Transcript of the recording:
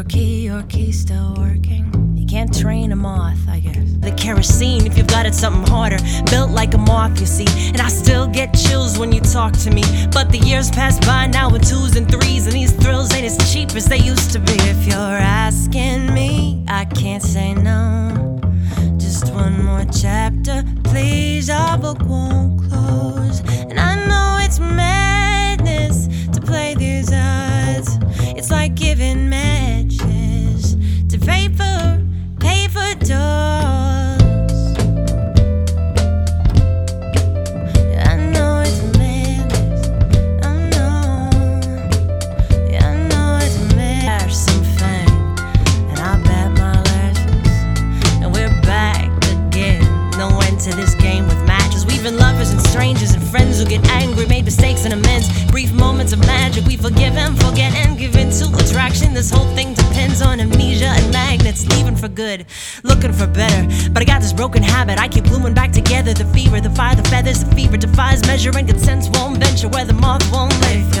your key still working? You can't train a moth, I guess. The kerosene, if you've got it, something harder. Built like a moth, you see. And I still get chills when you talk to me. But the years pass by now with 2s and 3s, and these thrills ain't as cheap as they used to be. If you're asking me, I can't say no. Just one more chapter, please. Our book won't close. And I know it's madness to play these odds. It's like giving matches to paper dolls. I know it's madness. I know. Yeah, I know it's madness. Some fame, and I bet my lessons. And we're back again. No end to this game with matches. We've been lovers and strangers and friends who get angry, made mistakes and amends. Brief moments of magic, we forgive and forget and give in to attraction. This whole thing depends on amnesia and magnets. Leaving for good, looking for better. But I got this broken habit, I keep gluing back together. The fever, the fire, the feathers, the fever defies measure, and consent won't venture where the moth won't live.